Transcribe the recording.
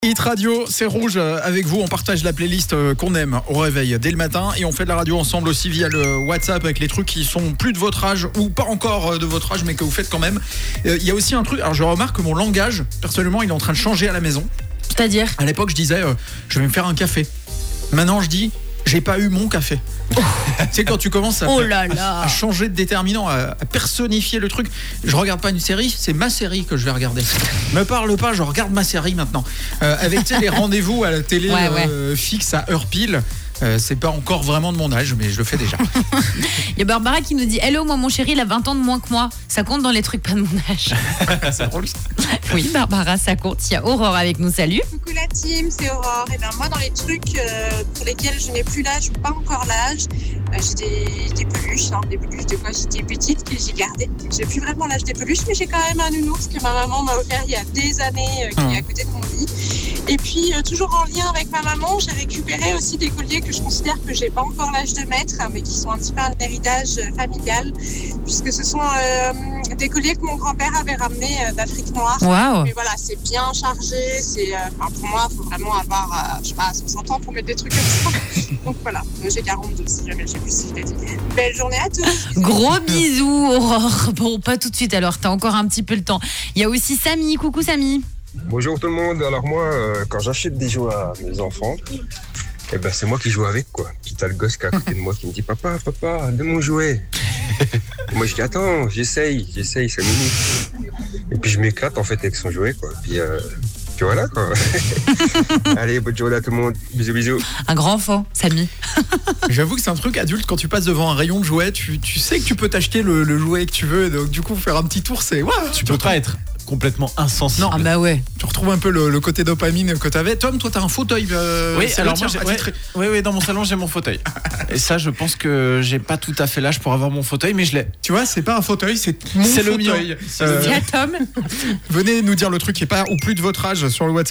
Hit Radio, c'est Rouge avec vous, on partage la playlist qu'on aime au réveil dès le matin et on fait de la radio ensemble aussi via le WhatsApp avec les trucs qui sont plus de votre âge ou pas encore de votre âge mais que vous faites quand même. Il y a aussi un truc, alors je remarque que mon langage, personnellement, il est en train de changer à la maison. C'est-à-dire ? À l'époque, je disais je vais me faire un café. Maintenant, je dis j'ai pas eu mon café. Tu sais, quand tu commences à changer de déterminant, à personnifier le truc. Je regarde pas une série, c'est ma série que je vais regarder. Me parle pas, je regarde ma série maintenant. Avec les rendez-vous à la télé fixes à heure pile. C'est pas encore vraiment de mon âge, mais je le fais déjà. Il y a Barbara qui nous dit « Hello, moi mon chéri, il a 20 ans de moins que moi. Ça compte dans les trucs pas de mon âge. » C'est drôle. Oui, Barbara, ça compte. Il y a Aurore avec nous, salut. Coucou la team, c'est Aurore. Et bien moi, dans les trucs pour lesquels je n'ai plus l'âge ou pas encore l'âge, j'ai des peluches de quand j'étais petite que j'ai gardées. J'ai plus vraiment l'âge des peluches, mais j'ai quand même un nounours que ma maman m'a offert il y a des années, qui est à côté de mon lit. Et puis, toujours en lien avec ma maman, j'ai récupéré aussi des colliers que je considère que j'ai pas encore l'âge de mettre, mais qui sont un petit peu un héritage familial, puisque ce sont des colliers que mon grand-père avait ramenés d'Afrique noire. Waouh. Mais voilà, c'est bien chargé, pour moi, il faut vraiment avoir, 60 ans pour mettre des trucs comme ça. Donc voilà, j'ai 42 si jamais, je sais plus si je l'ai dit. Belle journée à tous. Gros bisous, Aurore. Bon, pas tout de suite alors, t'as encore un petit peu le temps. Il y a aussi Samy. Coucou Samy. Bonjour tout le monde. Alors moi, quand j'achète des jouets à mes enfants, c'est moi qui joue avec, quoi. Puis t'as le gosse qui est à côté de moi qui me dit « Papa, donne mon jouet !» Moi je dis « Attends, j'essaye 5 minutes. » Et puis je m'éclate en fait avec son jouet, quoi. Puis voilà, quoi. Allez, bonne journée à tout le monde. Bisous. Un grand enfant, Samy. J'avoue que c'est un truc adulte, quand tu passes devant un rayon de jouets, tu sais que tu peux t'acheter le jouet que tu veux, donc du coup faire un petit tour, c'est... Tu peux pas être complètement insensible. Non. Ah bah ouais. Tu retrouves un peu le côté dopamine que t'avais. Tom, toi t'as un fauteuil. Oui, alors moi oui, dans mon salon j'ai mon fauteuil. Et ça, je pense que j'ai pas tout à fait l'âge pour avoir mon fauteuil, mais je l'ai. Tu vois, c'est pas un fauteuil, c'est mon fauteuil. Le mien. Tiens, Tom. Venez nous dire le truc qui est pas ou plus de votre âge sur le WhatsApp.